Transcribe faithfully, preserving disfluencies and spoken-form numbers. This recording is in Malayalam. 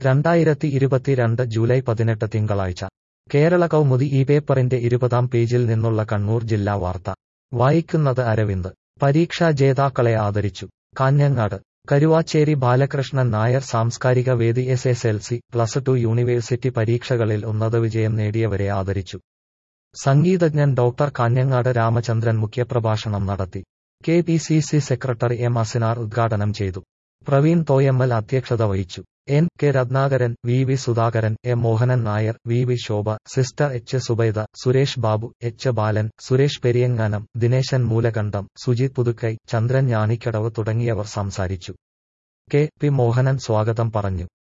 രണ്ടായിരത്തി ഇരുപത്തിരണ്ട് ജൂലൈ പതിനെട്ട് തിങ്കളാഴ്ച കേരള കൗമുദി ഈ പേപ്പറിന്റെ ഇരുപതാം പേജിൽ നിന്നുള്ള കണ്ണൂർ ജില്ലാ വാർത്ത വായിക്കുന്നത് അരവിന്ദ്. പരീക്ഷാ ജേതാക്കളെ ആദരിച്ചു. കാഞ്ഞങ്ങാട് കരുവാച്ചേരി ബാലകൃഷ്ണൻ നായർ സാംസ്കാരിക വേദി S S L C plus two university പരീക്ഷകളിൽ ഉന്നത വിജയം നേടിയവരെ ആദരിച്ചു. സംഗീതജ്ഞൻ ഡോക്ടർ കാഞ്ഞങ്ങാട് രാമചന്ദ്രൻ മുഖ്യപ്രഭാഷണം നടത്തി. K P C C secretary M Asinar ഉദ്ഘാടനം ചെയ്തു. പ്രവീൺ തോയമ്മൽ അധ്യക്ഷത വഹിച്ചു. N K Ratnakaran, V V Sudhakaran, A Mohanan Nair, V V Shobha, sister H Subaida, Suresh Babu, H Balan, Suresh Periyanganam, Dineshan Moolakandam, Sujith Puthukkai, Chandran Njanikkadavu തുടങ്ങിയവർ സംസാരിച്ചു. കെ പി മോഹനൻ സ്വാഗതം പറഞ്ഞു.